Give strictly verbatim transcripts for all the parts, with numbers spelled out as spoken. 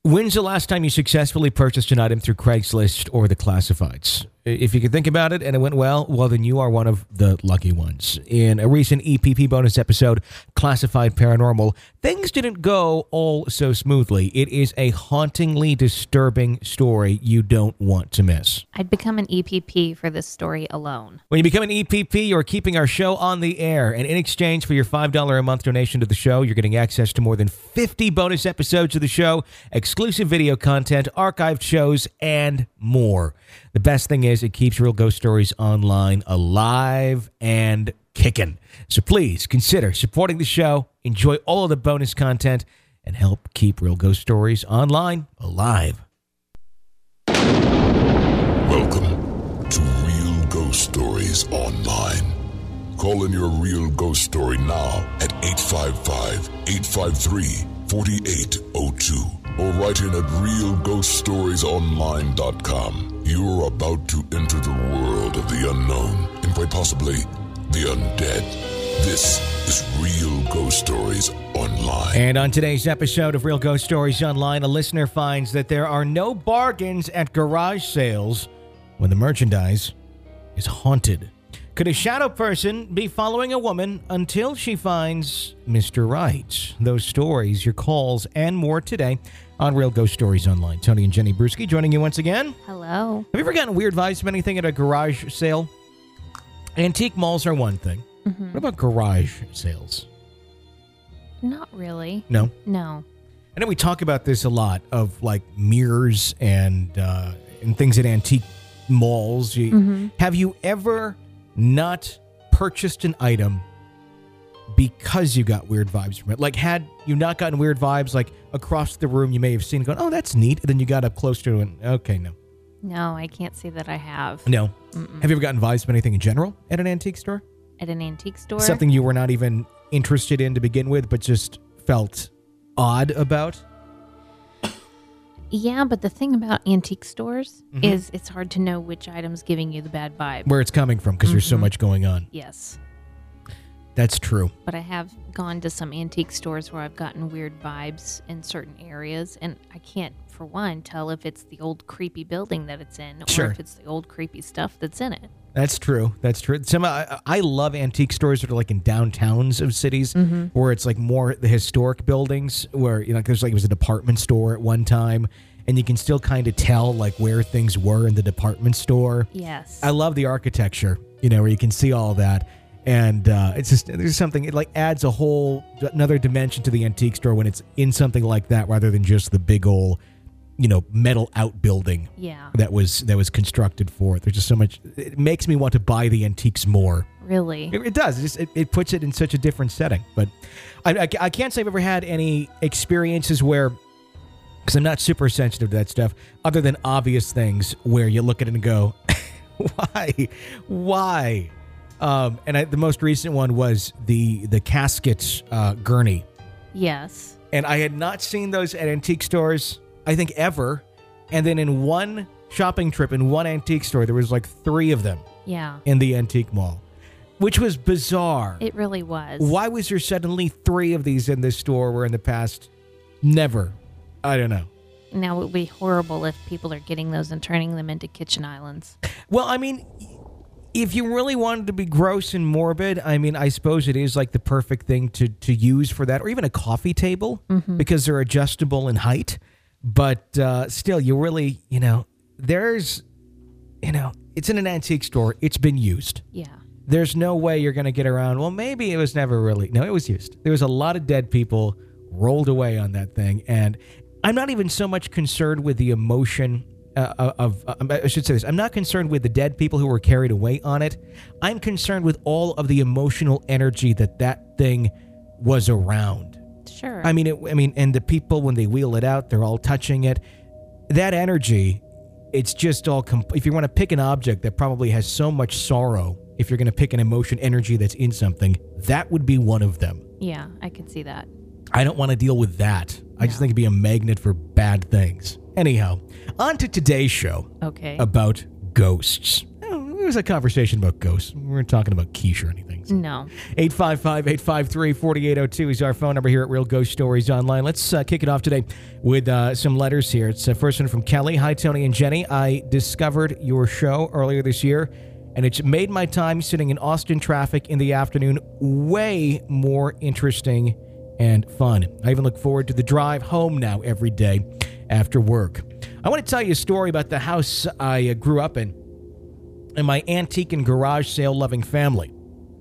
When's the last time you successfully purchased an item through Craigslist or the classifieds? If you could think about it and it went well, well, then you are one of the lucky ones. In a recent E P P bonus episode, Classified Paranormal, things didn't go all so smoothly. It is a hauntingly disturbing story you don't want to miss. I'd become an E P P for this story alone. When you become an E P P, you're keeping our show on the air. And in exchange for your five dollars a month donation to the show, you're getting access to more than fifty bonus episodes of the show, exclusive video content, archived shows, and more. The best thing is it keeps Real Ghost Stories Online alive and kicking. So please consider supporting the show, enjoy all of the bonus content, and help keep Real Ghost Stories Online alive. Welcome to Real Ghost Stories Online. Call in your real ghost story now at eight five five, eight five three, four eight zero two or write in at real ghost stories online dot com. You're about to enter the world of the unknown and quite possibly the undead. This is Real Ghost Stories Online. And on today's episode of Real Ghost Stories Online, a listener finds that there are no bargains at garage sales when the merchandise is haunted. Could a shadow person be following a woman until she finds Mister Right? Those stories, your calls, and more today on Real Ghost Stories Online. Tony and Jenny Bruschi joining you once again. Hello. Have you ever gotten weird vibes from anything at a garage sale? Antique malls are one thing. Mm-hmm. What about garage sales? Not really. No? No. I know we talk about this a lot of like mirrors and uh, and things at antique malls. You, Mm-hmm. Have you ever not purchased an item because you got weird vibes from it? Like, had you not gotten weird vibes, like across the room, you may have seen, going, "Oh, that's neat," and then you got up close to it, and okay, no, No, I can't say that I have. no. Mm-mm. Have you ever gotten vibes from anything in general at an antique store? At an antique store? Something you were not even interested in to begin with, but just felt odd about? Yeah, but the thing about antique stores Mhm. is it's hard to know which item's giving you the bad vibe. Where it's coming from, because there's so Mhm. much going on. Yes. That's true. But I have gone to some antique stores where I've gotten weird vibes in certain areas, and I can't, for one, tell if it's the old creepy building that it's in or Sure. if it's the old creepy stuff that's in it. That's true. That's true. Some I, I love antique stores that are like in downtowns of cities, Mm-hmm. where it's like more the historic buildings, where you know there's like it was a department store at one time, and you can still kind of tell like where things were in the department store. Yes. I love the architecture, you know, where you can see all that. And uh, it's just, there's something, it like adds a whole, another dimension to the antique store when it's in something like that rather than just the big old, you know, metal outbuilding yeah. that was that was constructed for it. There's just so much, it makes me want to buy the antiques more. Really? It, it does. It, just, it, it puts it in such a different setting. But I, I, I can't say I've ever had any experiences where, because I'm not super sensitive to that stuff, other than obvious things where you look at it and go, why? Why? Um, and I, the most recent one was the the casket uh, gurney. Yes. And I had not seen those at antique stores, I think, ever. And then in one shopping trip, in one antique store, there was like three of them Yeah. in the antique mall, which was bizarre. It really was. Why was there suddenly three of these in this store where in the past, never? I don't know. Now, it would be horrible if people are getting those and turning them into kitchen islands. Well, I mean, if you really wanted to be gross and morbid, I mean, I suppose it is like the perfect thing to, to use for that, or even a coffee table, Mm-hmm. because they're adjustable in height. But uh, still, you really, you know, there's, you know, it's in an antique store. It's been used. Yeah. There's no way you're going to get around, well, maybe it was never really. No, it was used. There was a lot of dead people rolled away on that thing. And I'm not even so much concerned with the emotion uh, of, uh, I should say this, I'm not concerned with the dead people who were carried away on it. I'm concerned with all of the emotional energy that that thing was around. Sure. I mean, it, I mean, and the people, when they wheel it out, they're all touching it. That energy, it's just all, comp- if you want to pick an object that probably has so much sorrow, if you're going to pick an emotion energy that's in something, that would be one of them. Yeah, I could see that. I don't want to deal with that. I just No. think it'd be a magnet for bad things. Anyhow, on to today's show Okay. about ghosts. Oh, was a conversation about ghosts. We weren't talking about quiche or anything. So. No. eight five five, eight five three, four eight zero two is our phone number here at Real Ghost Stories Online. Let's uh, kick it off today with uh, some letters here. It's the uh, first one from Kelly. Hi, Tony and Jenny. I discovered your show earlier this year, and it's made my time sitting in Austin traffic in the afternoon way more interesting and fun. I even look forward to the drive home now every day after work. I want to tell you a story about the house I uh, grew up in and my antique and garage sale loving family.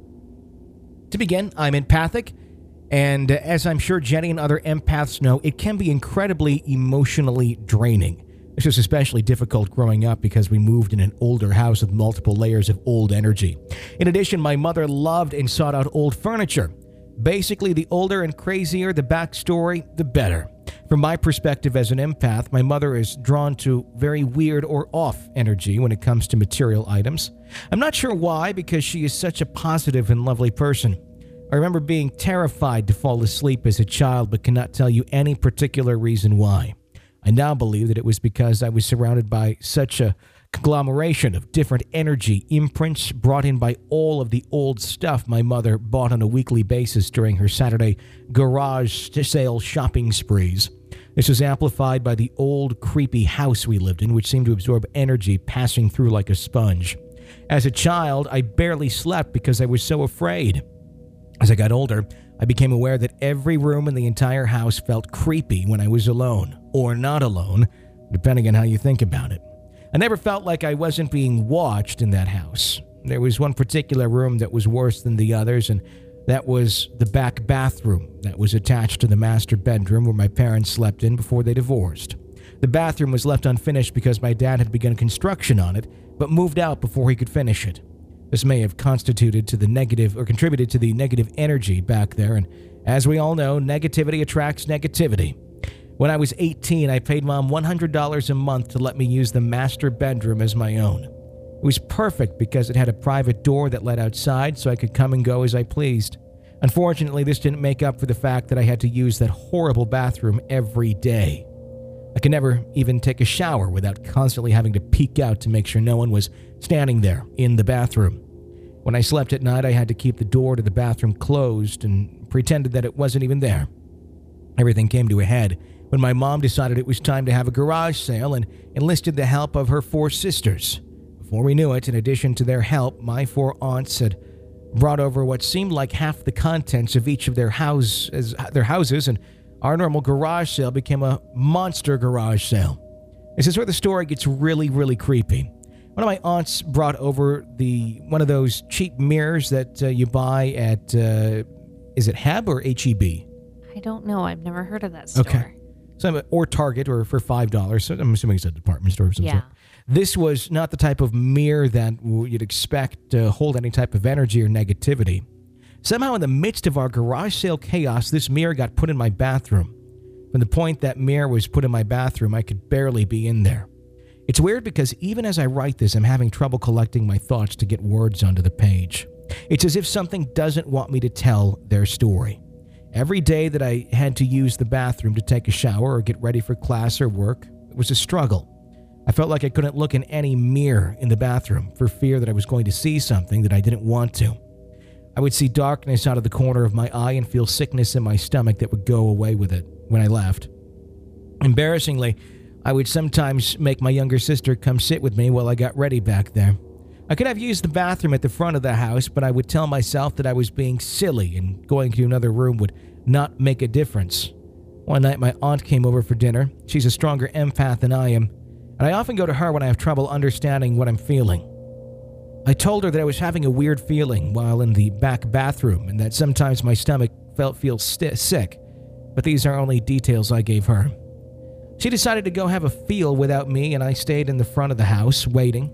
To begin, I'm empathic, and uh, as I'm sure Jenny and other empaths know, it can be incredibly emotionally draining. This was especially difficult growing up because we moved in an older house with multiple layers of old energy. In addition, my mother loved and sought out old furniture. Basically, the older and crazier the backstory, the better. From my perspective as an empath, my mother is drawn to very weird or off energy when it comes to material items. I'm not sure why, because she is such a positive and lovely person. I remember being terrified to fall asleep as a child, but cannot tell you any particular reason why. I now believe that it was because I was surrounded by such a conglomeration of different energy imprints brought in by all of the old stuff my mother bought on a weekly basis during her Saturday garage sale shopping sprees. This was amplified by the old creepy house we lived in, which seemed to absorb energy passing through like a sponge. As a child, I barely slept because I was so afraid. As I got older, I became aware that every room in the entire house felt creepy when I was alone, or not alone, depending on how you think about it. I never felt like I wasn't being watched in that house. There was one particular room that was worse than the others, and that was the back bathroom that was attached to the master bedroom where my parents slept in before they divorced. The bathroom was left unfinished because my dad had begun construction on it, but moved out before he could finish it. This may have constituted to the negative or contributed to the negative energy back there, and as we all know, negativity attracts negativity. When I was eighteen, I paid Mom one hundred dollars a month to let me use the master bedroom as my own. It was perfect because it had a private door that led outside so I could come and go as I pleased. Unfortunately, this didn't make up for the fact that I had to use that horrible bathroom every day. I could never even take a shower without constantly having to peek out to make sure no one was standing there in the bathroom. When I slept at night, I had to keep the door to the bathroom closed and pretended that it wasn't even there. Everything came to a head when my mom decided it was time to have a garage sale and enlisted the help of her four sisters. Before we knew it, in addition to their help, my four aunts had brought over what seemed like half the contents of each of their, house, as, their houses, and our normal garage sale became a monster garage sale. This is where the story gets really, really creepy. One of my aunts brought over the one of those cheap mirrors that uh, you buy at, uh, is it Heb or H E B? I don't know. I've never heard of that store. Okay. So, or Target, or for five dollars. So I'm assuming it's a department store of some yeah. sort. This was not the type of mirror that you'd expect to hold any type of energy or negativity. Somehow, in the midst of our garage sale chaos, this mirror got put in my bathroom. From the point that mirror was put in my bathroom, I could barely be in there. It's weird because even as I write this, I'm having trouble collecting my thoughts to get words onto the page. It's as if something doesn't want me to tell their story. Every day that I had to use the bathroom to take a shower or get ready for class or work, it was a struggle. I felt like I couldn't look in any mirror in the bathroom for fear that I was going to see something that I didn't want to. I would see darkness out of the corner of my eye and feel sickness in my stomach that would go away with it when I left. Embarrassingly, I would sometimes make my younger sister come sit with me while I got ready back there. I could have used the bathroom at the front of the house, but I would tell myself that I was being silly and going to another room would not make a difference. One night, my aunt came over for dinner. She's a stronger empath than I am, and I often go to her when I have trouble understanding what I'm feeling. I told her that I was having a weird feeling while in the back bathroom and that sometimes my stomach felt feel st- sick, but these are only details I gave her. She decided to go have a feel without me, and I stayed in the front of the house, waiting.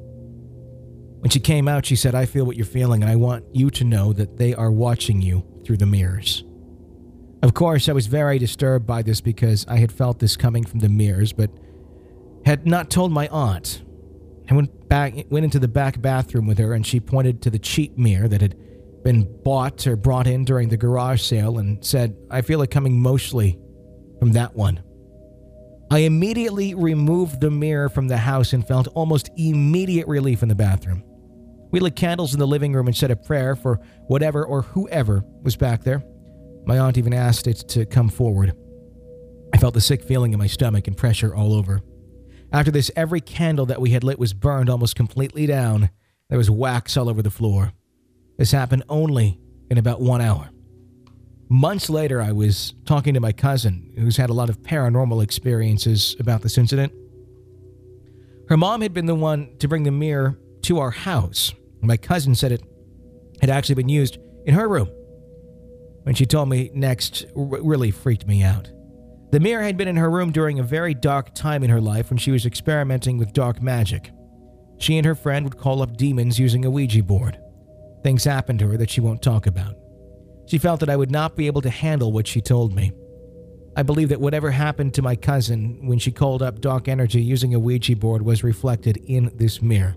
When she came out, she said, "I feel what you're feeling, and I want you to know that they are watching you through the mirrors." Of course, I was very disturbed by this because I had felt this coming from the mirrors, but had not told my aunt. I went back, went into the back bathroom with her, and she pointed to the cheap mirror that had been bought or brought in during the garage sale and said, "I feel it coming mostly from that one." I immediately removed the mirror from the house and felt almost immediate relief in the bathroom. We lit candles in the living room and said a prayer for whatever or whoever was back there. My aunt even asked it to come forward. I felt the sick feeling in my stomach and pressure all over. After this, every candle that we had lit was burned almost completely down. There was wax all over the floor. This happened only in about one hour. Months later, I was talking to my cousin, who's had a lot of paranormal experiences about this incident. Her mom had been the one to bring the mirror to our house. My cousin said it had actually been used in her room. When she told me next, r- really freaked me out. The mirror had been in her room during a very dark time in her life when she was experimenting with dark magic. She and her friend would call up demons using a Ouija board. Things happened to her that she won't talk about. She felt that I would not be able to handle what she told me. I believe that whatever happened to my cousin when she called up dark energy using a Ouija board was reflected in this mirror.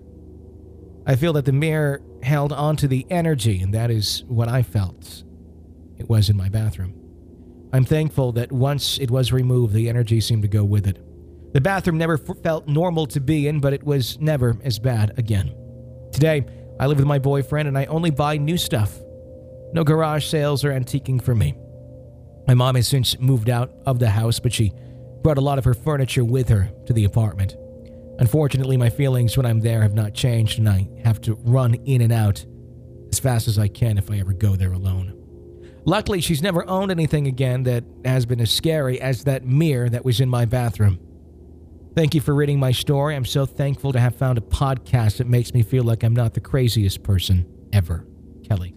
I feel that the mirror held onto the energy, and that is what I felt it was in my bathroom. I'm thankful that once it was removed, the energy seemed to go with it. The bathroom never f- felt normal to be in, but it was never as bad again. Today, I live with my boyfriend, and I only buy new stuff. No garage sales or antiquing for me. My mom has since moved out of the house, but she brought a lot of her furniture with her to the apartment. Unfortunately, my feelings when I'm there have not changed, and I have to run in and out as fast as I can if I ever go there alone. Luckily, she's never owned anything again that has been as scary as that mirror that was in my bathroom. Thank you for reading my story. I'm so thankful to have found a podcast that makes me feel like I'm not the craziest person ever. Kelly.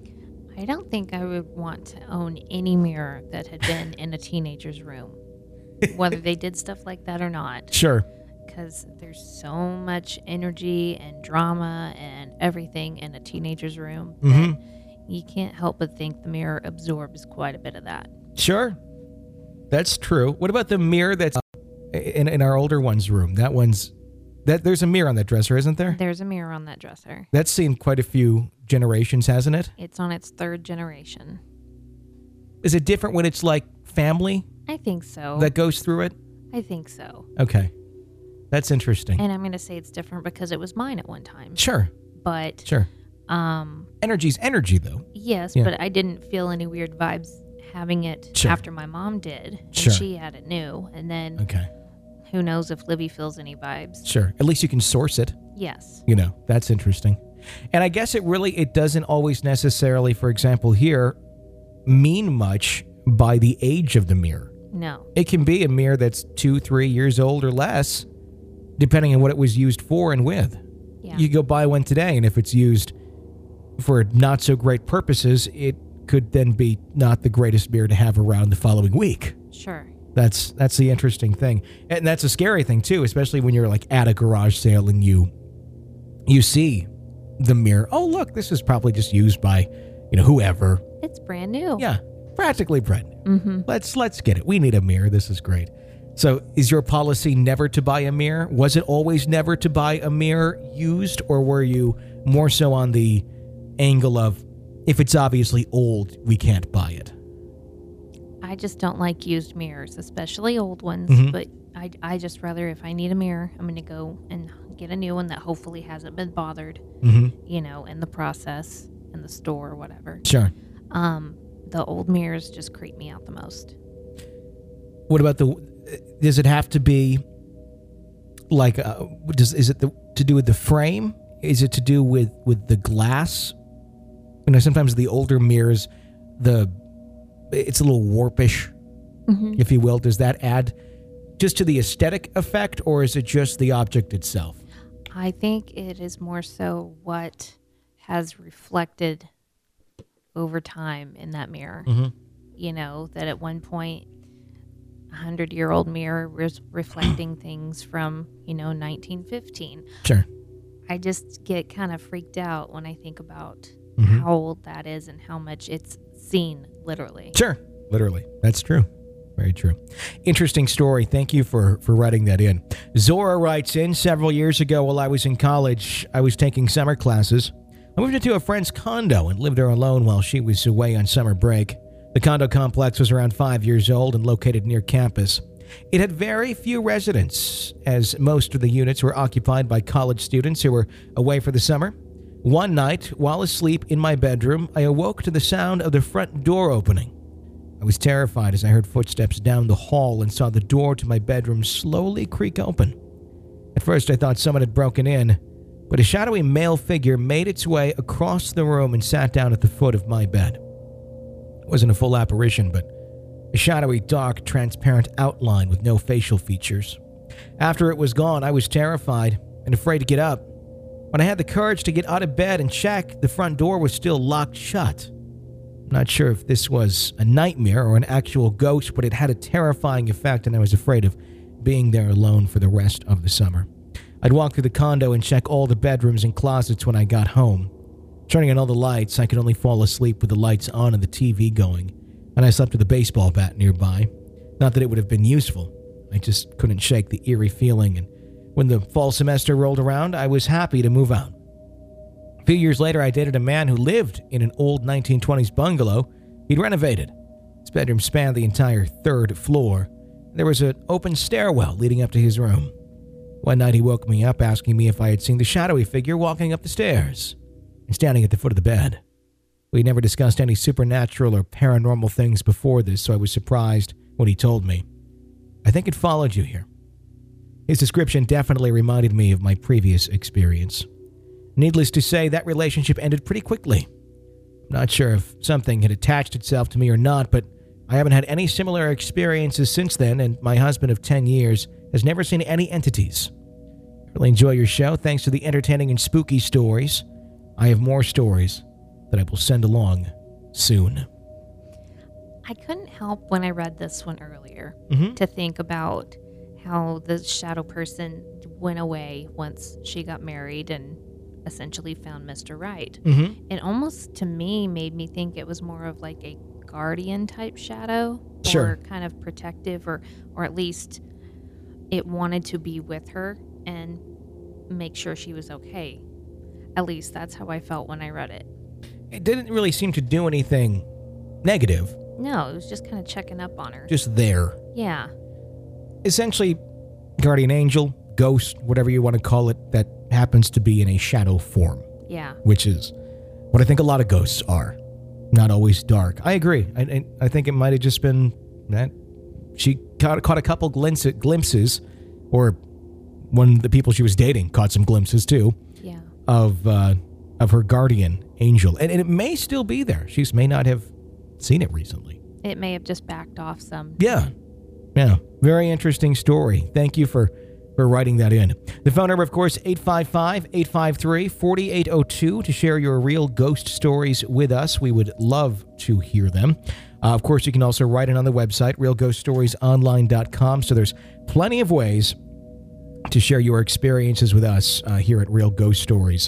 I don't think I would want to own any mirror that had been in a teenager's room, whether they did stuff like that or not. Sure. Because there's so much energy and drama and everything in a teenager's room that Mm-hmm. you can't help but think the mirror absorbs quite a bit of that. Sure. That's true. What about the mirror that's in, in our older one's room? That one's... that there's a mirror on that dresser, isn't there? There's a mirror on that dresser. That's seen quite a few generations, hasn't it? It's on its third generation. Is it different when it's like family I think so. that goes through it? I think so. Okay. That's interesting. And I'm going to say it's different because it was mine at one time. Sure. But, Sure. um, Energy's energy, though. yes, Yeah. but I didn't feel any weird vibes having it Sure. after my mom did. And Sure. she had it new. And then Okay. who knows if Libby feels any vibes. Sure. At least you can source it. Yes. You know, that's interesting. And I guess it really, it doesn't always necessarily, for example, here, mean much by the age of the mirror. No. It can be a mirror that's two, three years old or less, depending on what it was used for and with. Yeah. You go buy one today, and if it's used for not so great purposes, it could then be not the greatest mirror to have around the following week. Sure. That's that's the interesting thing. And that's a scary thing too, especially when you're like at a garage sale and you you see the mirror. Oh, look, this is probably just used by, you know, whoever. It's brand new. Yeah, practically brand new. Mm-hmm. Let's let's get it. We need a mirror. This is great. So, is your policy never to buy a mirror? Was it always never to buy a mirror used, or were you more so on the angle of if it's obviously old, we can't buy it? I just don't like used mirrors, especially old ones. Mhm. But I, I just rather, if I need a mirror, I'm going to go and get a new one that hopefully hasn't been bothered, Mm-hmm. you know, in the process, in the store or whatever. Sure. Um, the old mirrors just creep me out the most. What about the? Does it have to be like? Uh, does is it the, to do with the frame? Is it to do with with the glass? You know, sometimes the older mirrors, the it's a little warpish, Mm-hmm. if you will. Does that add just to the aesthetic effect, or is it just the object itself? I think it is more so what has reflected over time in that mirror. Mm-hmm. You know, that at one point, a hundred-year-old mirror was reflecting things from, you know, nineteen fifteen. Sure. I just get kind of freaked out when I think about Mhm. how old that is and how much it's seen, literally. Sure. Literally. That's true. Very true. Interesting story. Thank you for, for writing that in. Zora writes in, several years ago while I was in college, I was taking summer classes. I moved into a friend's condo and lived there alone while she was away on summer break. The condo complex was around five years old and located near campus. It had very few residents, as most of the units were occupied by college students who were away for the summer. One night, while asleep in my bedroom, I awoke to the sound of the front door opening. I was terrified as I heard footsteps down the hall and saw the door to my bedroom slowly creak open. At first, I thought someone had broken in, but a shadowy male figure made its way across the room and sat down at the foot of my bed. It wasn't a full apparition, but a shadowy, dark, transparent outline with no facial features. After it was gone, I was terrified and afraid to get up. When I had the courage to get out of bed and check, the front door was still locked shut. I'm not sure if this was a nightmare or an actual ghost, but it had a terrifying effect, and I was afraid of being there alone for the rest of the summer. I'd walk through the condo and check all the bedrooms and closets when I got home. Turning on all the lights, I could only fall asleep with the lights on and the T V going, and I slept with a baseball bat nearby. Not that it would have been useful. I just couldn't shake the eerie feeling, and when the fall semester rolled around, I was happy to move out. A few years later, I dated a man who lived in an old nineteen twenties bungalow he'd renovated. His bedroom spanned the entire third floor. There was an open stairwell leading up to his room. One night, he woke me up asking me if I had seen the shadowy figure walking up the stairs and standing at the foot of the bed. We never discussed any supernatural or paranormal things before this, so I was surprised when he told me. I think it followed you here. His description definitely reminded me of my previous experience. Needless to say, that relationship ended pretty quickly. I'm not sure if something had attached itself to me or not, but I haven't had any similar experiences since then, and my husband of ten years has never seen any entities. I really enjoy your show. Thanks to the entertaining and spooky stories. I have more stories that I will send along soon. I couldn't help when I read this one earlier Mm-hmm. to think about how the shadow person went away once she got married and essentially found Mister Right. Mm-hmm. It almost, to me, made me think it was more of like a guardian type shadow. Sure. Or kind of protective, or, or at least it wanted to be with her and make sure she was okay. At least that's how I felt when I read it. It didn't really seem to do anything negative. No, it was just kind of checking up on her. Just there. Yeah. Essentially, guardian angel, ghost, whatever you want to call it, that happens to be in a shadow form. Yeah. Which is what I think a lot of ghosts are. Not always dark. I agree. I, I, I think it might have just been that she caught, caught a couple glimpses, glimpses, or when the people she was dating caught some glimpses too, Yeah. of uh, of her guardian angel. And, and it may still be there. She just may not have seen it recently. It may have just backed off some. Yeah. Yeah. Very interesting story. Thank you for, for writing that in. The phone number, of course, eight five five, eight five three, four eight zero two to share your real ghost stories with us. We would love to hear them. Uh, of course, you can also write in on the website, real ghost stories online dot com. So there's plenty of ways to share your experiences with us uh, here at Real Ghost Stories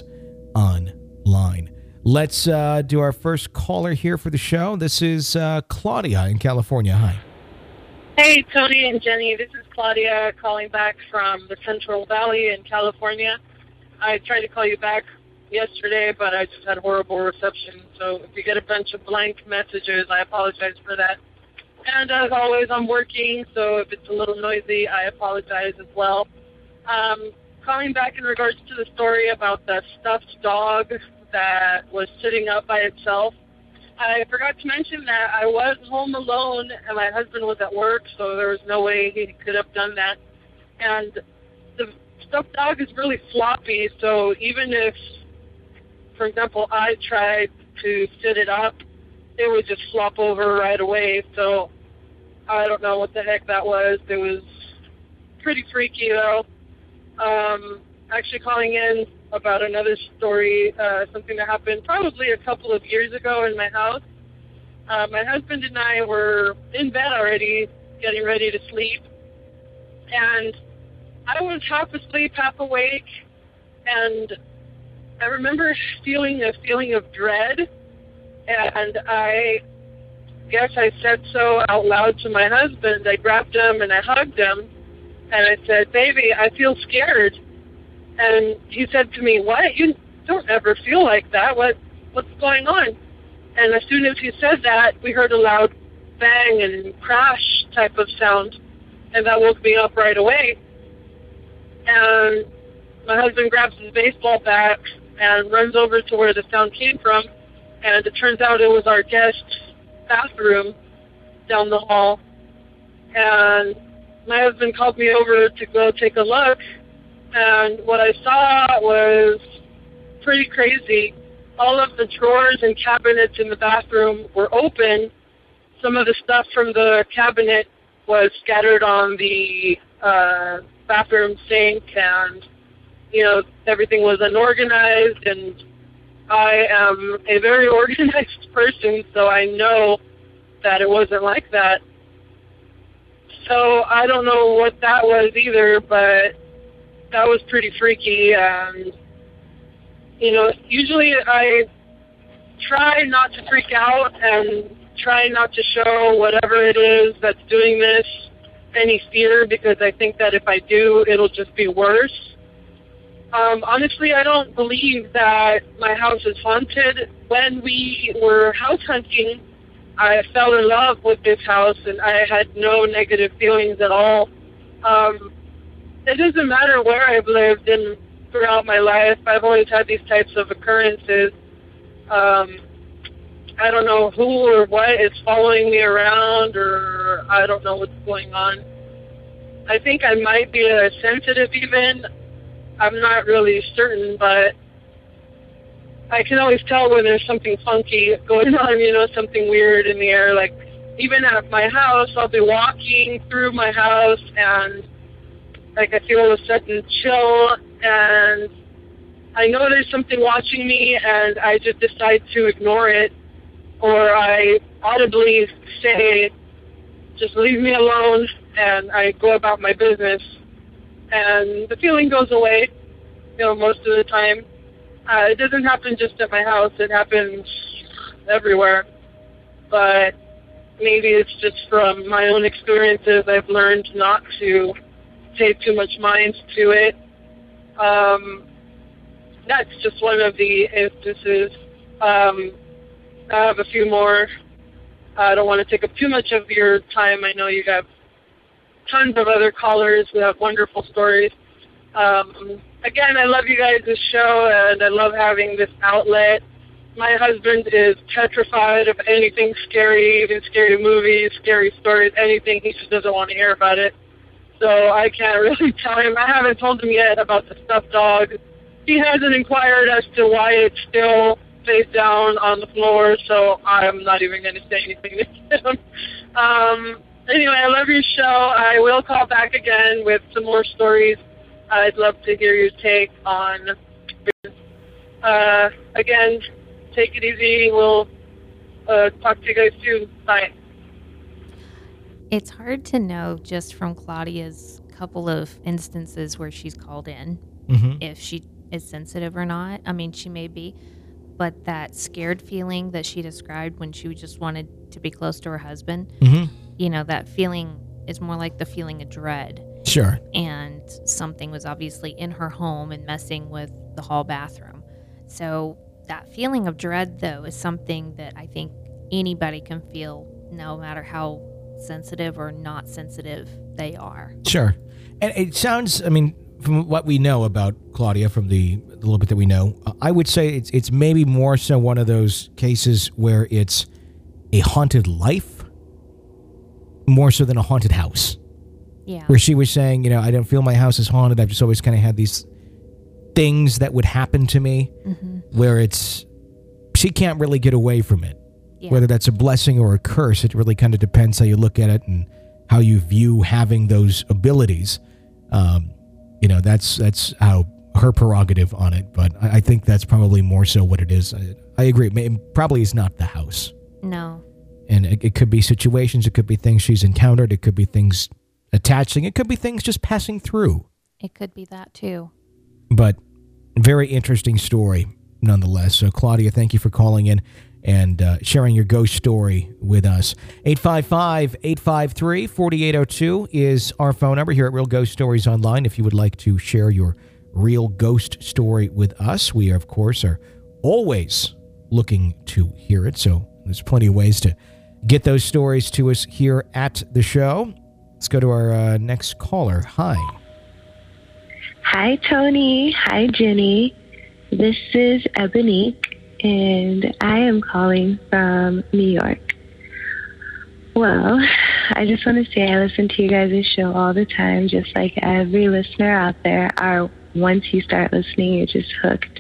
Online. Let's uh, do our first caller here for the show. This is uh, Claudia in California. Hi. Hey, Tony and Jenny. This is Claudia calling back from the Central Valley in California. I tried to call you back yesterday, but I just had horrible reception. So if you get a bunch of blank messages, I apologize for that. And as always, I'm working, so if it's a little noisy, I apologize as well. Um, calling back in regards to the story about the stuffed dog that was sitting up by itself. I forgot to mention that I was home alone and my husband was at work, so there was no way he could have done that. And the stuffed dog is really floppy, so even if, for example, I tried to sit it up, it would just flop over right away. So I don't know what the heck that was. It was pretty freaky, though. Um, actually calling in about another story, uh, something that happened probably a couple of years ago in my house. Uh, my husband and I were in bed already, getting ready to sleep, and I was half asleep, half awake, and I remember feeling a feeling of dread, and I guess I said so out loud to my husband. I grabbed him and I hugged him, and I said, "Baby, I feel scared." And he said to me, "What? You don't ever feel like that. What? What's going on?" And as soon as he said that, we heard a loud bang and crash type of sound, and that woke me up right away. And my husband grabs his baseball bat, and runs over to where the sound came from, and it turns out it was our guest's bathroom down the hall. And my husband called me over to go take a look, and what I saw was pretty crazy. All of the drawers and cabinets in the bathroom were open. Some of the stuff from the cabinet was scattered on the uh, bathroom sink, and, you know, everything was unorganized, and I am a very organized person, so I know that it wasn't like that. So I don't know what that was either, but that was pretty freaky. And, you know, usually I try not to freak out and try not to show whatever it is that's doing this any fear, because I think that if I do, it'll just be worse. Um, honestly, I don't believe that my house is haunted. When we were house hunting, I fell in love with this house, and I had no negative feelings at all. Um, it doesn't matter where I've lived in throughout my life. I've always had these types of occurrences. Um, I don't know who or what is following me around, or I don't know what's going on. I think I might be a sensitive even. I'm not really certain, but I can always tell when there's something funky going on, you know, something weird in the air. Like, even at my house, I'll be walking through my house, and, like, I feel a sudden chill, and I know there's something watching me, and I just decide to ignore it, or I audibly say, just leave me alone, and I go about my business, and the feeling goes away, you know, most of the time. Uh, it doesn't happen just at my house. It happens everywhere. But maybe it's just from my own experiences. I've learned not to pay too much mind to it. Um, that's just one of the instances. Um, I have a few more. I don't want to take up too much of your time. I know you have tons of other callers who have wonderful stories. Um, again, I love you guys' show, and I love having this outlet. My husband is petrified of anything scary, even scary movies, scary stories, anything. He just doesn't want to hear about it. So I can't really tell him. I haven't told him yet about the stuffed dog. He hasn't inquired as to why it's still face down on the floor, so I'm not even going to say anything to him. Um, anyway, I love your show. I will call back again with some more stories. I'd love to hear your take on. Uh, again, take it easy. We'll uh, talk to you guys soon. Bye. It's hard to know just from Claudia's couple of instances where she's called in Mm-hmm. if she is sensitive or not. I mean, she may be, but that scared feeling that she described when she just wanted to be close to her husband, Mm-hmm. you know, that feeling is more like the feeling of dread. Sure. And something was obviously in her home and messing with the hall bathroom. So that feeling of dread, though, is something that I think anybody can feel, no matter how sensitive or not sensitive they are. Sure. And it sounds, I mean, from what we know about Claudia, from the, the little bit that we know, uh, I would say it's it's maybe more so one of those cases where it's a haunted life more so than a haunted house. Yeah. Where she was saying, you know, I don't feel my house is haunted. I've just always kind of had these things that would happen to me Mm-hmm. where it's, she can't really get away from it. Yeah. Whether that's a blessing or a curse, it really kind of depends how you look at it and how you view having those abilities. Um, you know, that's that's how her prerogative on it. But I, I think that's probably more so what it is. I, I agree. It probably is not the house. No. And it, it could be situations. It could be things she's encountered. It could be things attaching. It could be things just passing through. It could be that, too. But very interesting story nonetheless. So, Claudia, thank you for calling in and uh, sharing your ghost story with us. eight five five, eight five three, four eight zero two is our phone number here at Real Ghost Stories Online. If you would like to share your real ghost story with us, we, of course, are always looking to hear it. So there's plenty of ways to get those stories to us here at the show. Let's go to our uh, next caller. Hi. Hi, Tony. Hi, Jenny. This is Ebony, and I am calling from New York. Well, I just want to say I listen to you guys' show all the time, just like every listener out there. Are once you start listening, you're just hooked.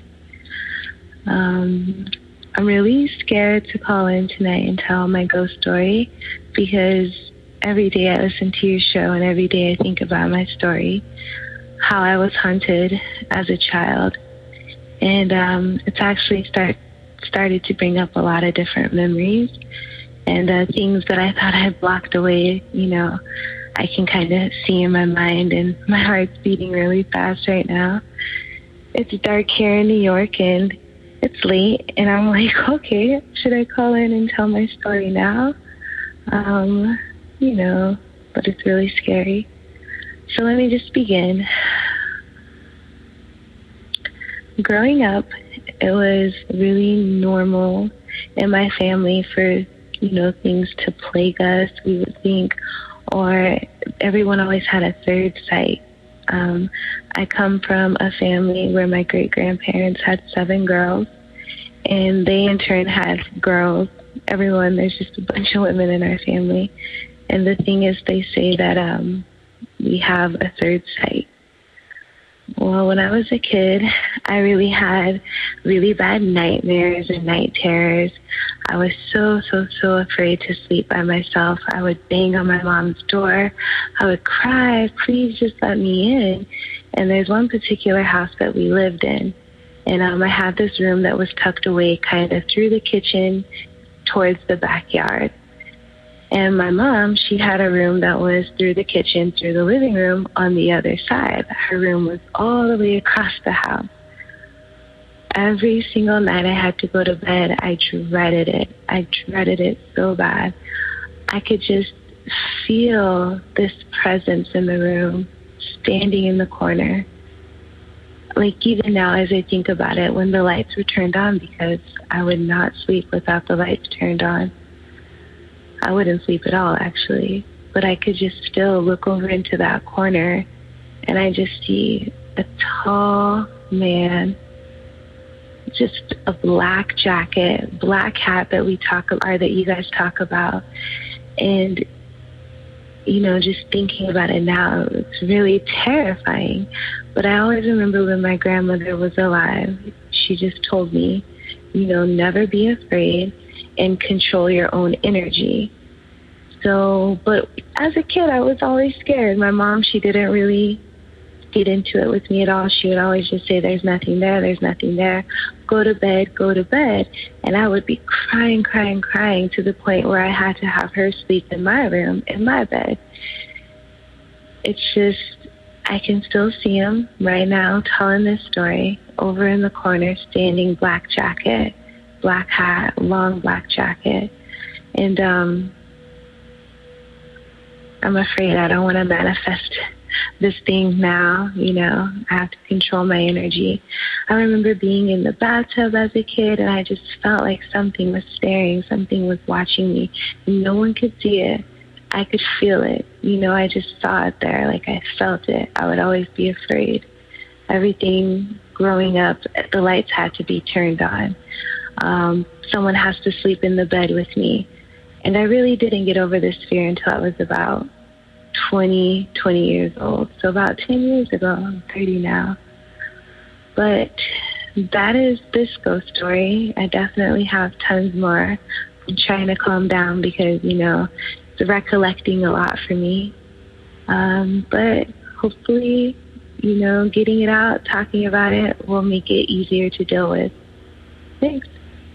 Um, I'm really scared to call in tonight and tell my ghost story because every day I listen to your show and every day I think about my story, how I was hunted as a child. And um, it's actually start, started to bring up a lot of different memories and uh, things that I thought I had blocked away. You know, I can kind of see in my mind, and my heart's beating really fast right now. It's dark here in New York, and it's late, and I'm like, okay, should I call in and tell my story now? Um, you know, but it's really scary. So let me just begin. Growing up, it was really normal in my family for, you know, things to plague us, we would think, or everyone always had a third sight. Um, I come from a family where my great-grandparents had seven girls, and they in turn had girls. Everyone, there's just a bunch of women in our family. And the thing is, they say that um, we have a third sight. Well, when I was a kid, I really had really bad nightmares and night terrors. I was so, so, so afraid to sleep by myself. I would bang on my mom's door. I would cry, please just let me in. And there's one particular house that we lived in. And um, I had this room that was tucked away kind of through the kitchen towards the backyard. And my mom, she had a room that was through the kitchen, through the living room on the other side. Her room was all the way across the house. Every single night I had to go to bed, I dreaded it. I dreaded it so bad. I could just feel this presence in the room, standing in the corner. Like even now as I think about it, when the lights were turned on, because I would not sleep without the lights turned on. I wouldn't sleep at all, actually. But I could just still look over into that corner, and I just see a tall man, just a black jacket, black hat that we talk or that you guys talk about. And, you know, just thinking about it now, it's really terrifying. But I always remember when my grandmother was alive, she just told me, you know, never be afraid and control your own energy. So, but as a kid, I was always scared. My mom, she didn't really get into it with me at all. She would always just say, there's nothing there, there's nothing there. Go to bed, go to bed. And I would be crying, crying, crying to the point where I had to have her sleep in my room, in my bed. It's just, I can still see him right now telling this story over in the corner, standing, black jacket, black hat, long black jacket. And um, I'm afraid I don't want to manifest this thing now, you know. I have to control my energy. I remember being in the bathtub as a kid, and I just felt like something was staring, something was watching me. No one could see it. I could feel it. You know, I just saw it there, like I felt it. I would always be afraid. Everything growing up, the lights had to be turned on. Um, someone has to sleep in the bed with me. And I really didn't get over this fear until I was about twenty, twenty years old. So about ten years ago, I'm thirty now. But that is this ghost story. I definitely have tons more. I'm trying to calm down because, you know, it's recollecting a lot for me. Um, but hopefully, you know, getting it out, talking about it will make it easier to deal with. Thanks.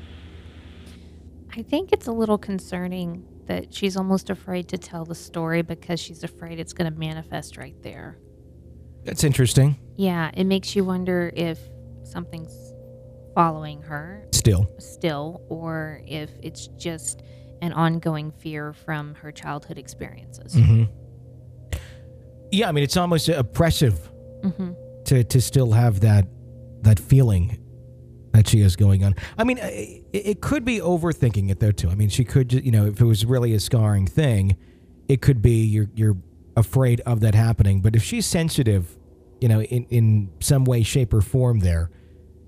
I think it's a little concerning that she's almost afraid to tell the story because she's afraid it's going to manifest right there. That's interesting. Yeah, it makes you wonder if something's following her Still. still, or if it's just an ongoing fear from her childhood experiences. Mm-hmm. Yeah, I mean, it's almost oppressive mm-hmm. to, to still have that that feeling that she has going on. I mean, it, it could be overthinking it, though, too. I mean, she could, you know, if it was really a scarring thing, it could be you're you're afraid of that happening. But if she's sensitive, you know, in, in some way, shape, or form there,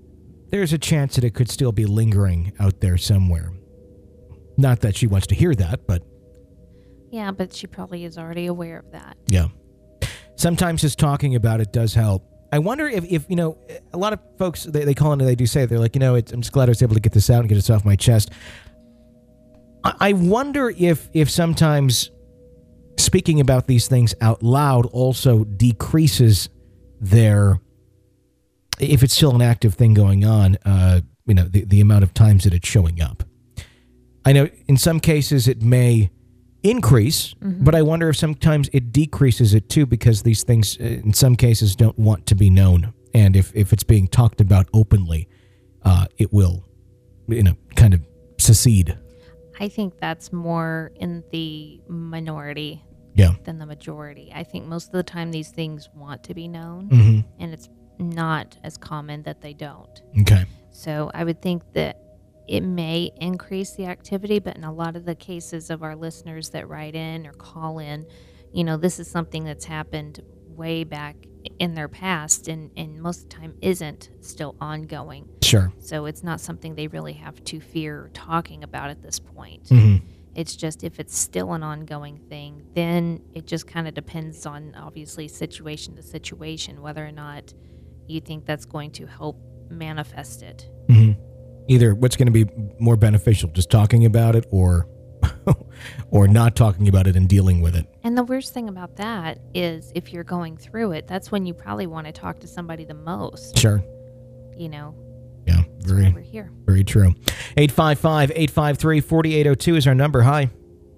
there's a chance that it could still be lingering out there somewhere. Not that she wants to hear that, but... Yeah, but she probably is already aware of that. Yeah. Sometimes just talking about it does help. I wonder if, if you know, a lot of folks, they, they call in and they do say, they're like, you know, it's, I'm just glad I was able to get this out and get this off my chest. I, I wonder if if sometimes speaking about these things out loud also decreases their, if it's still an active thing going on, uh, you know, the, the amount of times that it's showing up. I know in some cases it may increase, mm-hmm. but I wonder if sometimes it decreases it too, because these things in some cases don't want to be known. And if, if it's being talked about openly, uh, it will, you know, kind of secede. I think that's more in the minority yeah. than the majority. I think most of the time these things want to be known, mm-hmm. and it's not as common that they don't. Okay. So I would think that it may increase the activity, but in a lot of the cases of our listeners that write in or call in, you know, this is something that's happened way back in their past, and, and most of the time isn't still ongoing. Sure. So it's not something they really have to fear talking about at this point. Mm-hmm. It's just if it's still an ongoing thing, then it just kind of depends on, obviously, situation to situation, whether or not you think that's going to help manifest it. Mm-hmm. Either what's going to be more beneficial, just talking about it, or or not talking about it and dealing with it. And the worst thing about that is if you're going through it, that's when you probably want to talk to somebody the most. Sure. You know? Yeah, very, we're here. Very true. eight five five, eight five three, four eight zero two is our number. Hi.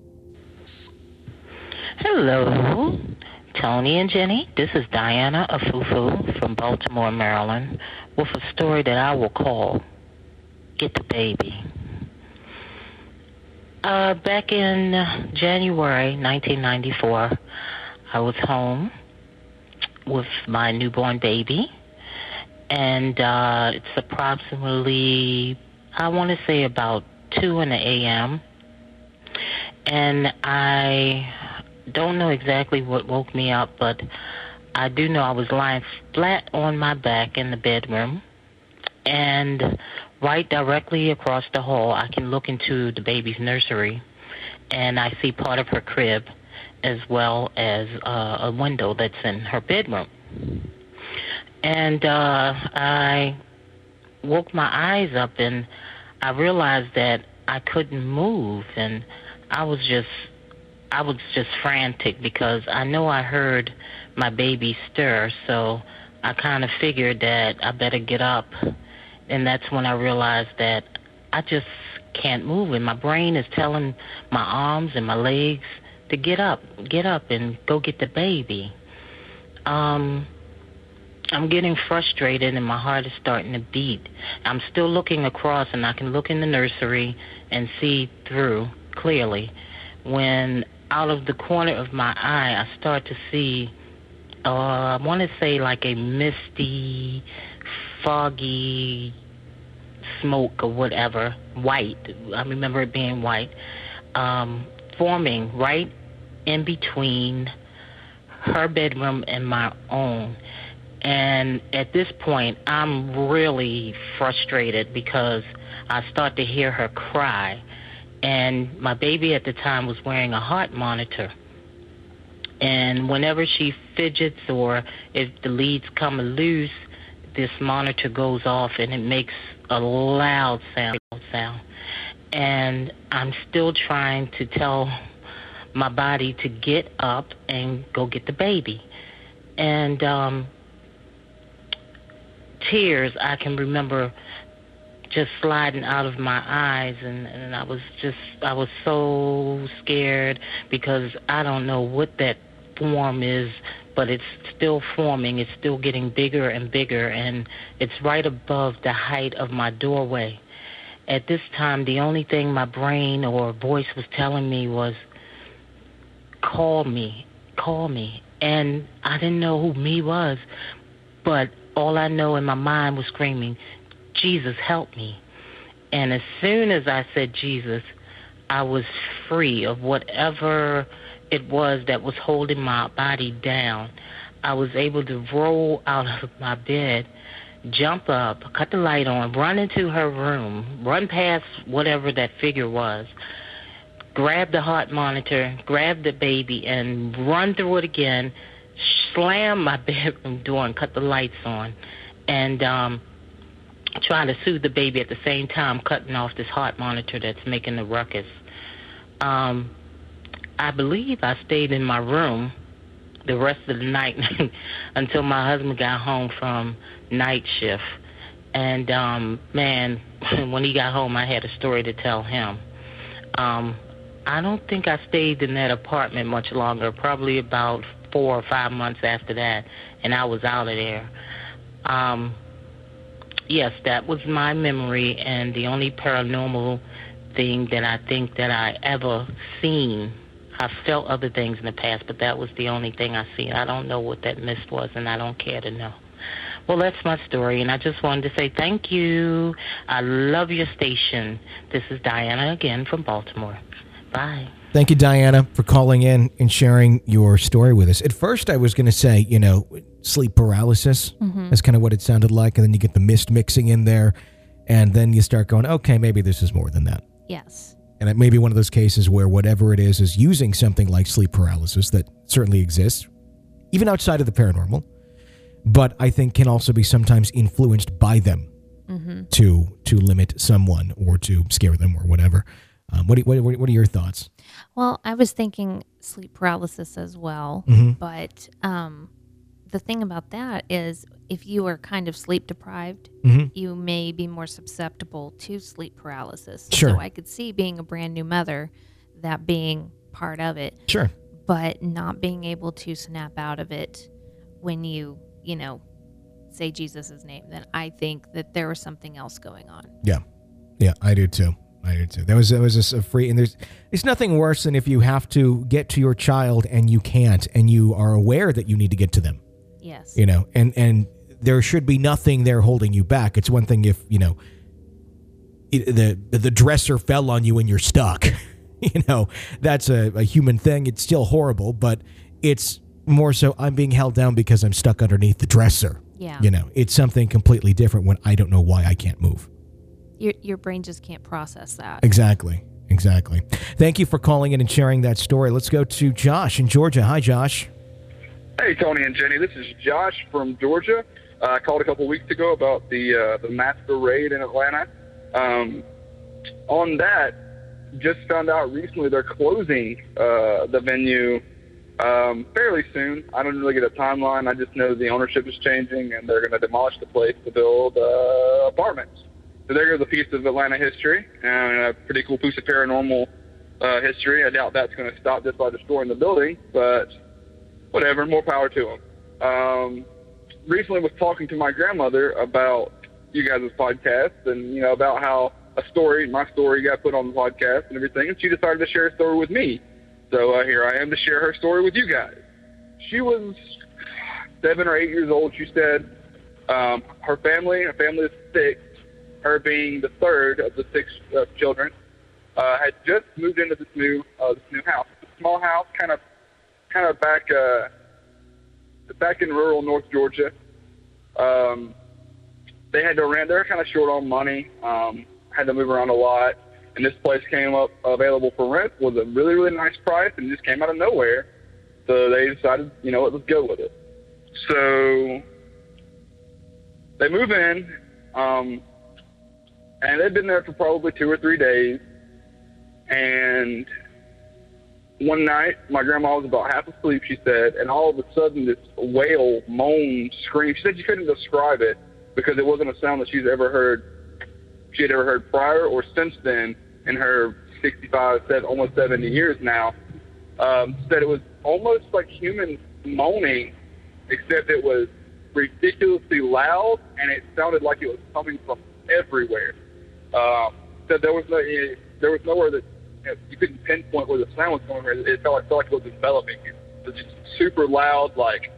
Hello, Tony and Jenny. This is Diana Afufu from Baltimore, Maryland, with a story that I will call Get the Baby. Uh, back in January nineteen ninety-four, I was home with my newborn baby, and uh, it's approximately, I want to say about two in the a m, and I don't know exactly what woke me up, but I do know I was lying flat on my back in the bedroom, and right directly across the hall, I can look into the baby's nursery, and I see part of her crib as well as uh, a window that's in her bedroom. And uh, I woke my eyes up, and I realized that I couldn't move, and I was just, I was just frantic because I know I heard my baby stir, so I kind of figured that I better get up. And that's when I realized that I just can't move, and my brain is telling my arms and my legs to get up, get up and go get the baby. Um, I'm getting frustrated, and my heart is starting to beat. I'm still looking across, and I can look in the nursery and see through clearly, when out of the corner of my eye, I start to see, uh, I want to say like a misty, foggy smoke or whatever, white. I remember it being white, um, forming right in between her bedroom and my own. And at this point, I'm really frustrated because I start to hear her cry. And my baby at the time was wearing a heart monitor. And whenever she fidgets or if the leads come loose, this monitor goes off and it makes a loud sound. sound. And I'm still trying to tell my body to get up and go get the baby. And um, tears, I can remember just sliding out of my eyes, and, and I was just, I was so scared because I don't know what that form is, but it's still forming. It's still getting bigger and bigger, and it's right above the height of my doorway. At this time, the only thing my brain or voice was telling me was, call me, call me. And I didn't know who me was, but all I know in my mind was screaming, Jesus, help me. And as soon as I said Jesus, I was free of whatever it was that was holding my body down. I was able to roll out of my bed, jump up, cut the light on, run into her room, run past whatever that figure was, grab the heart monitor, grab the baby, and run through it again, slam my bedroom door and cut the lights on, and um, try to soothe the baby at the same time, cutting off this heart monitor that's making the ruckus. Um, I believe I stayed in my room the rest of the night until my husband got home from night shift. And, um, man, when he got home, I had a story to tell him. Um, I don't think I stayed in that apartment much longer, probably about four or five months after that, and I was out of there. Um, yes, that was my memory, and the only paranormal thing that I think that I ever seen. I felt other things in the past, but that was the only thing I seen. I don't know what that mist was, and I don't care to know. Well, that's my story, and I just wanted to say thank you. I love your station. This is Diana again from Baltimore. Bye. Thank you, Diana, for calling in and sharing your story with us. At first, I was going to say, you know, sleep paralysis. Mm-hmm. That's kind of what it sounded like, and then you get the mist mixing in there, and then you start going, okay, maybe this is more than that. Yes. And it may be one of those cases where whatever it is is using something like sleep paralysis that certainly exists, even outside of the paranormal, but I think can also be sometimes influenced by them mm-hmm. to to limit someone or to scare them or whatever. Um, what, do, what, what are your thoughts? Well, I was thinking sleep paralysis as well, mm-hmm. but um, the thing about that is if you are kind of sleep deprived, mm-hmm. you may be more susceptible to sleep paralysis. Sure. So I could see being a brand new mother, that being part of it. Sure. But not being able to snap out of it when you, you know, say Jesus' name, then I think that there was something else going on. Yeah. Yeah, I do too. I do too. That was that was just a free, and there's it's nothing worse than if you have to get to your child and you can't, and you are aware that you need to get to them. Yes. You know, and and there should be nothing there holding you back. It's one thing if, you know, it, the the dresser fell on you and you're stuck. You know, that's a, a human thing. It's still horrible, but it's more so I'm being held down because I'm stuck underneath the dresser. Yeah. You know, it's something completely different when I don't know why I can't move. Your your brain just can't process that. Exactly. Exactly. Thank you for calling in and sharing that story. Let's go to Josh in Georgia. Hi, Josh. Hey, Tony and Jenny. This is Josh from Georgia. Uh, I called a couple weeks ago about the uh, the masquerade in Atlanta. Um, on that, just found out recently they're closing uh, the venue um, fairly soon. I don't really get a timeline. I just know the ownership is changing, and they're going to demolish the place to build uh, apartments. So there goes a piece of Atlanta history and a pretty cool piece of paranormal uh, history. I doubt that's going to stop just by destroying the building, but whatever, more power to them. Um, recently was talking to my grandmother about you guys' podcast and, you know, about how a story, my story got put on the podcast and everything, and she decided to share a story with me. So uh, here I am to share her story with you guys. She was seven or eight years old, she said. Um, her family, her family is six, her being the third of the six uh, children, uh, had just moved into this new uh, this new house. It's a small house, kind of kind of back uh, back in rural North Georgia. Um, they had to rent. They were kind of short on money. Um, had to move around a lot, and this place came up available for rent. Was a really really nice price, and just came out of nowhere. So they decided, you know what, let's go with it. So they move in. Um, And they'd been there for probably two or three days. And one night, my grandma was about half asleep, she said, and all of a sudden this wail, moan, scream. She said she couldn't describe it because it wasn't a sound that she's ever heard, she had ever heard prior or since then in her sixty-five, almost seventy years now. Um, said it was almost like human moaning, except it was ridiculously loud, and it sounded like it was coming from everywhere. Um, so there was no, there was nowhere that, you know, you couldn't pinpoint where the sound was coming from. It felt like, felt like it was enveloping. It was just super loud, like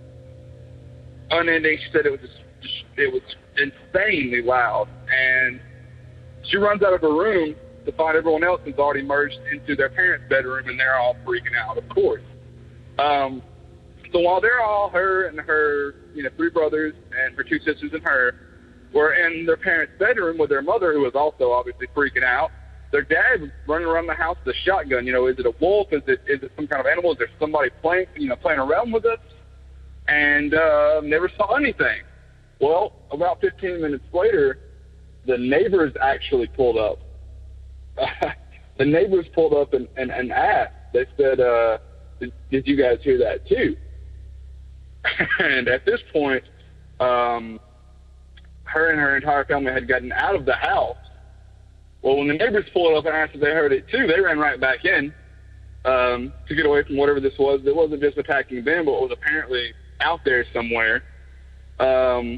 unending. She said it was just, just it was insanely loud, and she runs out of her room to find everyone else has already merged into their parents' bedroom, and they're all freaking out, of course. Um, so while they're all, her and her you know, three brothers and her two sisters and her were in their parents' bedroom with their mother, who was also obviously freaking out. Their dad was running around the house with a shotgun. You know, is it a wolf? Is it is it some kind of animal? Is there somebody playing, you know, playing around with us? And uh, never saw anything. Well, about fifteen minutes later, the neighbors actually pulled up. The neighbors pulled up and, and, and asked. They said, uh, did, did you guys hear that too? And at this point, um, her and her entire family had gotten out of the house. Well, when the neighbors pulled up and asked if they heard it too, they ran right back in um, to get away from whatever this was. It wasn't just attacking them, but it was apparently out there somewhere. Um,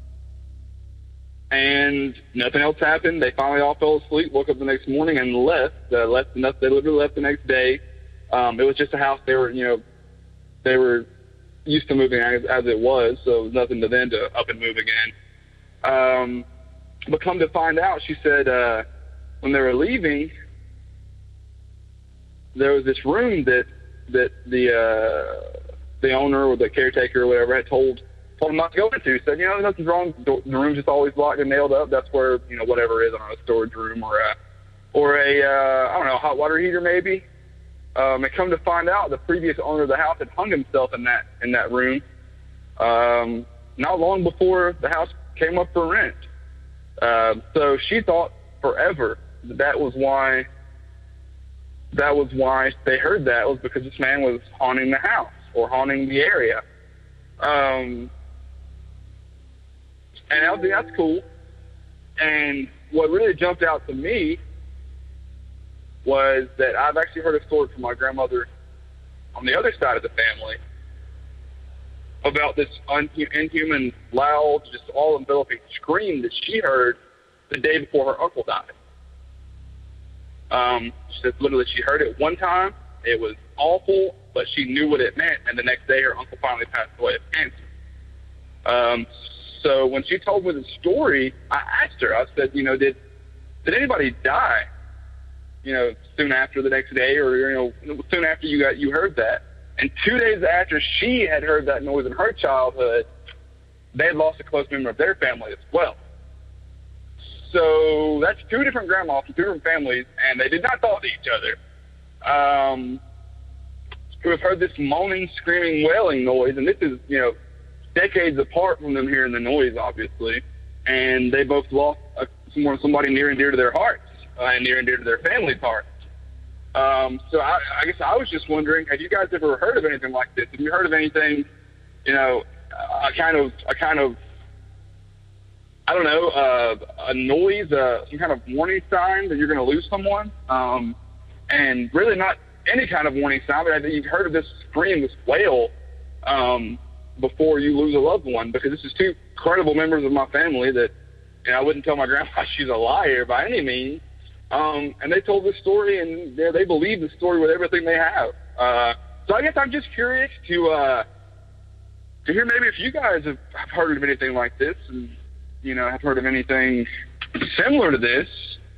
and nothing else happened. They finally all fell asleep, woke up the next morning, and left. Uh, left enough. They literally left the next day. Um, it was just a house they were, you know, they were used to moving as, as it was, so it was nothing to them to up and move again. Um, but come to find out, she said uh, when they were leaving, there was this room that that the uh, the owner or the caretaker or whatever had told told them not to go into. Said, you know, nothing's wrong. The room's just always locked and nailed up. That's where, you know, whatever is on a storage room or a or a uh, I don't know, hot water heater maybe. Um, and come to find out, the previous owner of the house had hung himself in that in that room um, not long before the house came up for rent. Uh, so she thought forever that that was why that was why they heard that, was because this man was haunting the house or haunting the area. Um, and I was like, that's cool. And what really jumped out to me was that I've actually heard a story from my grandmother on the other side of the family about this un- inhuman, loud, just all-enveloping scream that she heard the day before her uncle died. Um, she said literally she heard it one time. It was awful, but she knew what it meant, and the next day her uncle finally passed away of cancer. Um, so when she told me the story, I asked her, I said, you know, did did anybody die, you know, soon after the next day, or, you know, soon after you got you heard that? And two days after she had heard that noise in her childhood, they had lost a close member of their family as well. So that's two different grandmas from two different families, and they did not talk to each other. Um, who have heard this moaning, screaming, wailing noise, and this is, you know, decades apart from them hearing the noise, obviously. And they both lost a, somebody near and dear to their hearts, uh, and near and dear to their family's hearts. Um, so I, I guess I was just wondering, have you guys ever heard of anything like this? Have you heard of anything, you know, a kind of, a kind of, I don't know, uh, a noise, uh, some kind of warning sign that you're going to lose someone? Um, and really not any kind of warning sign, but I think you've heard of this scream, this wail, um, before you lose a loved one, because this is two credible members of my family that, you know, I wouldn't tell my grandma she's a liar by any means. Um, and they told this story, and they, they believe the story with everything they have. Uh, so I guess I'm just curious to uh, to hear maybe if you guys have, have heard of anything like this, and, you know, have heard of anything similar to this.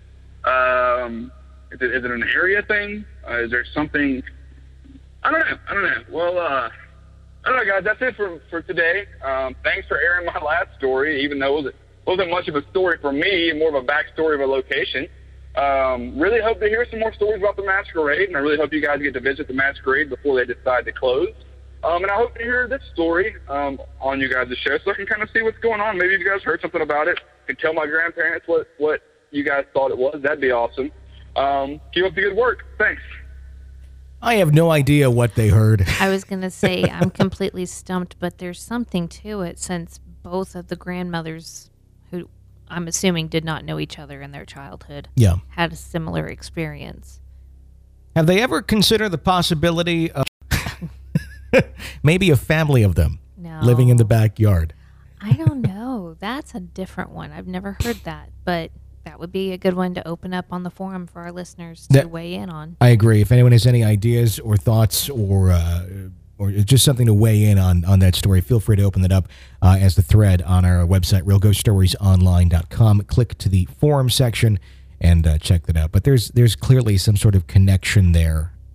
Um, is, it, is it an area thing? Uh, is there something? I don't know. I don't know. Well, uh, I don't know, guys. That's it for, for today. Um, thanks for airing my last story, even though it wasn't much of a story for me, more of a backstory of a location. Um, really hope to hear some more stories about the Masquerade, and I really hope you guys get to visit the Masquerade before they decide to close. Um, and I hope to hear this story um, on you guys' show, so I can kind of see what's going on. Maybe if you guys heard something about it, can tell my grandparents what, what you guys thought it was. That'd be awesome. Um, keep up the good work. Thanks. I have no idea what they heard. I was going to say, I'm completely stumped, but there's something to it, since both of the grandmothers, who I'm assuming did not know each other in their childhood, yeah, had a similar experience. Have they ever considered the possibility of maybe a family of them no. living in the backyard? I don't know. That's a different one. I've never heard that, but that would be a good one to open up on the forum for our listeners to that, weigh in on. I agree. If anyone has any ideas or thoughts, or uh, or just something to weigh in on, on that story, feel free to open that up uh, as the thread on our website, real ghost stories online dot com. Click to the forum section and uh, check that out. But there's there's clearly some sort of connection there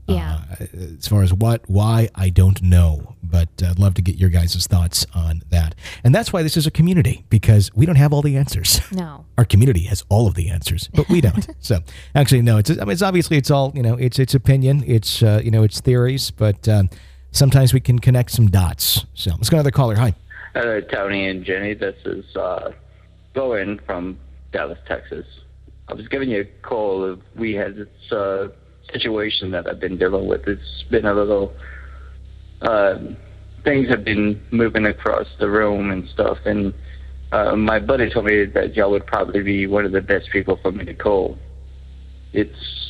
Yeah. Uh, as far as what, why, I don't know. But I'd love to get your guys' thoughts on that. And that's why this is a community, because we don't have all the answers. No. Our community has all of the answers, but we don't. So actually, no, it's, I mean, it's obviously it's all, you know, it's, it's opinion. It's, uh, you know, it's theories, but um, sometimes we can connect some dots. So let's go to another caller. Hi. Hello, Tony and Jenny. This is uh, Bowen from Dallas, Texas. I was giving you a call. We had this uh, situation that I've been dealing with. It's been a little... Uh, things have been moving across the room and stuff, and uh, my buddy told me that y'all would probably be one of the best people for me to call. It's...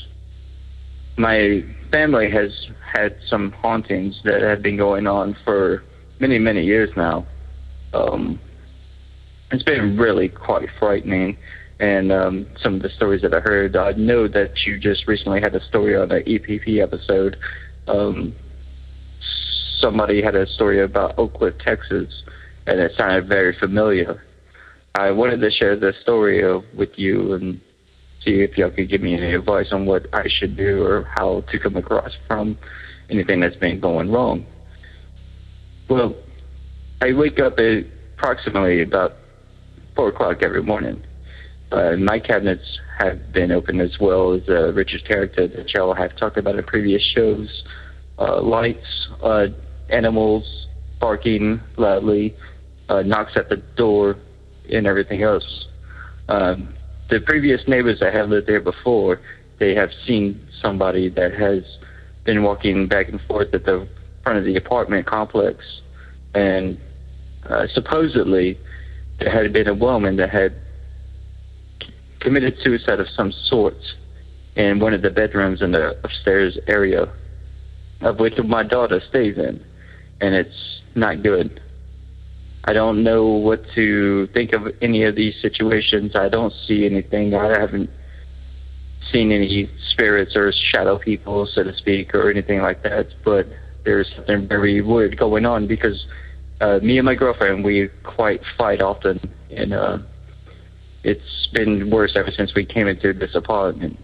My family has had some hauntings that have been going on for many, many years now. Um, it's been really quite frightening, and um, some of the stories that I heard, I know that you just recently had a story on an E P P episode. Um, somebody had a story about Oak Cliff, Texas, and it sounded very familiar. I wanted to share this story of, with you and see if y'all could give me any advice on what I should do or how to come across from anything that's been going wrong. Well, I wake up at approximately about four o'clock every morning. Uh, my cabinets have been open as well as uh, Richard's character that y'all have talked about in previous shows. Uh, lights, uh, animals barking loudly, uh, knocks at the door, and everything else. Um, the previous neighbors that have lived there before, they have seen somebody that has been walking back and forth at the front of the apartment complex, and uh, supposedly there had been a woman that had committed suicide of some sort in one of the bedrooms in the upstairs area, of which my daughter stays in, and it's not good. I don't know what to think of any of these situations. I don't see anything. I haven't seen any spirits or shadow people, so to speak, or anything like that, but there's something very weird going on because uh, me and my girlfriend, we quite fight often, and uh, it's been worse ever since we came into this apartment.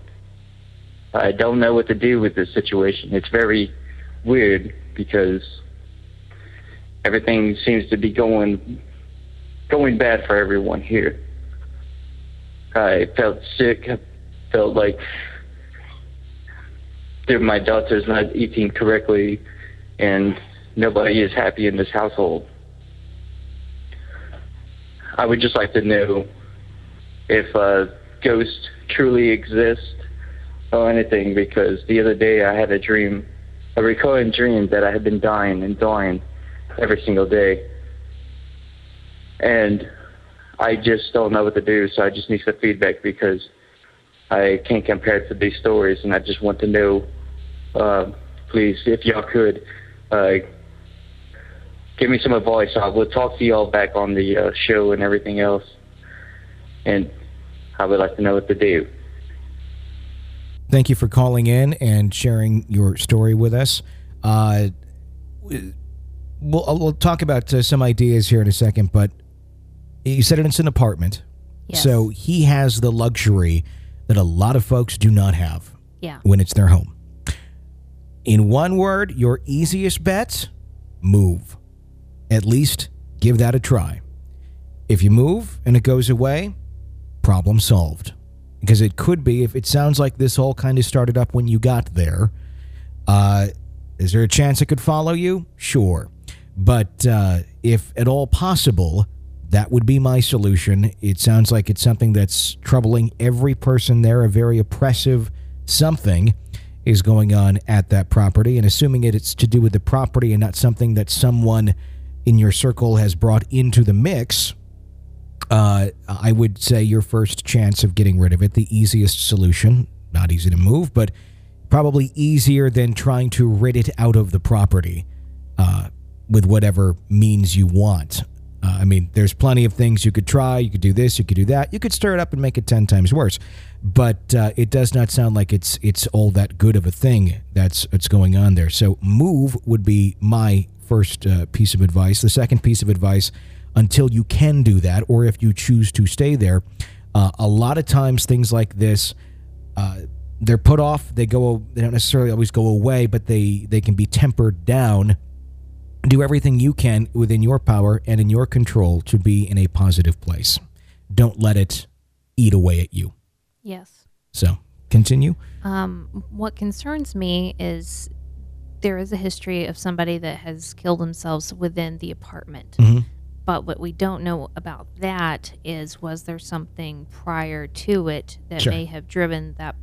I don't know what to do with this situation. It's very weird because everything seems to be going going bad for everyone here. I felt sick. I felt like my daughter's not eating correctly, and nobody is happy in this household. I would just like to know if uh, ghosts truly exist or anything, because the other day I had a dream, a recurring dream that I had been dying and dying every single day. And I just don't know what to do, so I just need some feedback because I can't compare it to these stories, and I just want to know, uh, please, if y'all could, uh, give me some advice. I will talk to y'all back on the uh, show and everything else, and I would like to know what to do. Thank you for calling in and sharing your story with us. Uh, we'll, we'll talk about uh, some ideas here in a second, but you said it's an apartment. Yes. So he has the luxury that a lot of folks do not have Yeah. when it's their home. In one word, your easiest bet, move. At least give that a try. If you move and it goes away, problem solved. Because it could be, if it sounds like this all kind of started up when you got there, uh, is there a chance it could follow you? Sure. But uh, if at all possible, that would be my solution. It sounds like it's something that's troubling every person there. A very oppressive something is going on at that property. And assuming it, it's to do with the property and not something that someone in your circle has brought into the mix, Uh, I would say your first chance of getting rid of it, the easiest solution, not easy to move, but probably easier than trying to rid it out of the property uh, with whatever means you want. Uh, I mean, there's plenty of things you could try. You could do this, you could do that. You could stir it up and make it ten times worse. But uh, it does not sound like it's it's all that good of a thing that's, that's going on there. So move would be my first uh, piece of advice. The second piece of advice, until you can do that, or if you choose to stay there, uh, a lot of times things like this, uh, they're put off. They go. They don't necessarily always go away, but they, they can be tempered down. Do everything you can within your power and in your control to be in a positive place. Don't let it eat away at you. Yes. So, continue. Um, what concerns me is there is a history of somebody that has killed themselves within the apartment. Mm-hmm. But what we don't know about that is, was there something prior to it that Sure. may have driven that,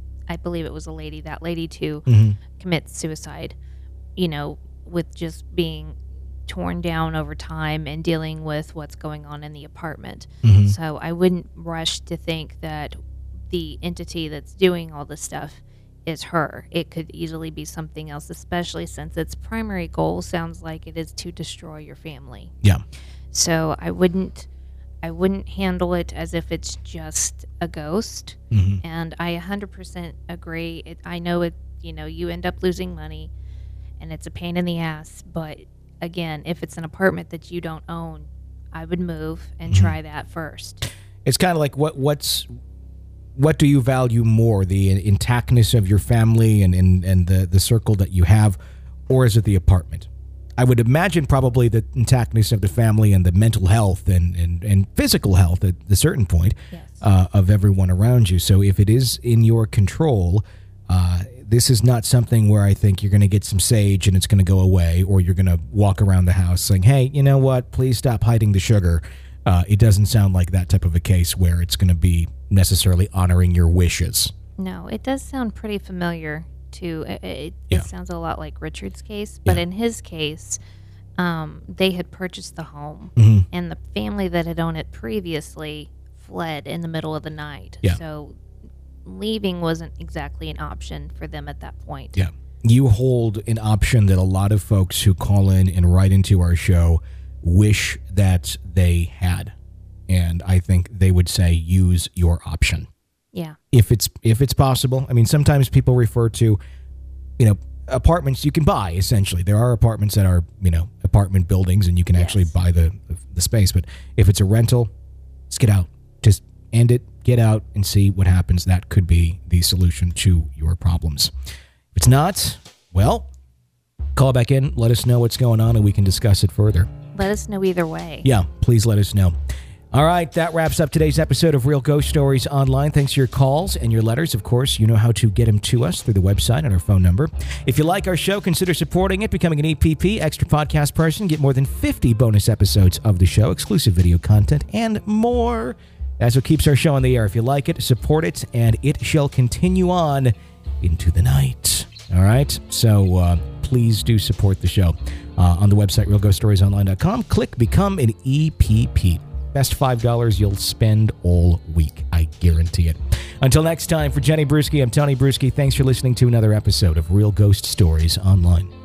I believe it was a lady, that lady to Mm-hmm. commit suicide, you know, with just being torn down over time and dealing with what's going on in the apartment. Mm-hmm. So I wouldn't rush to think that the entity that's doing all this stuff is her. It could easily be something else, especially since its primary goal sounds like it is to destroy your family. Yeah. So I wouldn't I wouldn't handle it as if it's just a ghost. Mm-hmm. And I one hundred percent agree. It, I know it, you know, you end up losing money and it's a pain in the ass, but again, if it's an apartment that you don't own, I would move and Mm-hmm. try that first. It's kind of like what what's what do you value more, the intactness of your family and, and, and the, the circle that you have, or is it the apartment? I would imagine probably the intactness of the family and the mental health and, and, and physical health at a certain point Yes. uh, of everyone around you. So if it is in your control, uh, this is not something where I think you're going to get some sage and it's going to go away, or you're going to walk around the house saying, hey, you know what, please stop hiding the sugar. Uh, it doesn't sound like that type of a case where it's going to be necessarily honoring your wishes. No, it does sound pretty familiar to, it, it, Yeah. it sounds a lot like Richard's case, but Yeah. in his case, um, they had purchased the home Mm-hmm. and the family that had owned it previously fled in the middle of the night. Yeah. So leaving wasn't exactly an option for them at that point. Yeah. You hold an option that a lot of folks who call in and write into our show wish that they had. And I think they would say use your option. Yeah. If it's if it's possible. I mean, sometimes people refer to, you know, apartments you can buy, essentially. There are apartments that are, you know, apartment buildings and you can actually Yes. buy the, the space. But if it's a rental, just get out. Just end it, get out, and see what happens. That could be the solution to your problems. If it's not, well, call back in, let us know what's going on, and we can discuss it further. Let us know either way. Yeah, please let us know. All right, that wraps up today's episode of Real Ghost Stories Online. Thanks for your calls and your letters. Of course, you know how to get them to us through the website and our phone number. If you like our show, consider supporting it, becoming an E P P, extra podcast person, get more than fifty bonus episodes of the show, exclusive video content, and more. That's what keeps our show on the air. If you like it, support it, and it shall continue on into the night. All right? So uh, please do support the show. Uh, on the website, real ghost stories online dot com, click Become an E P P. Best five dollars you'll spend all week. I guarantee it. Until next time, for Jenny Bruschi, I'm Tony Bruschi. Thanks for listening to another episode of Real Ghost Stories Online.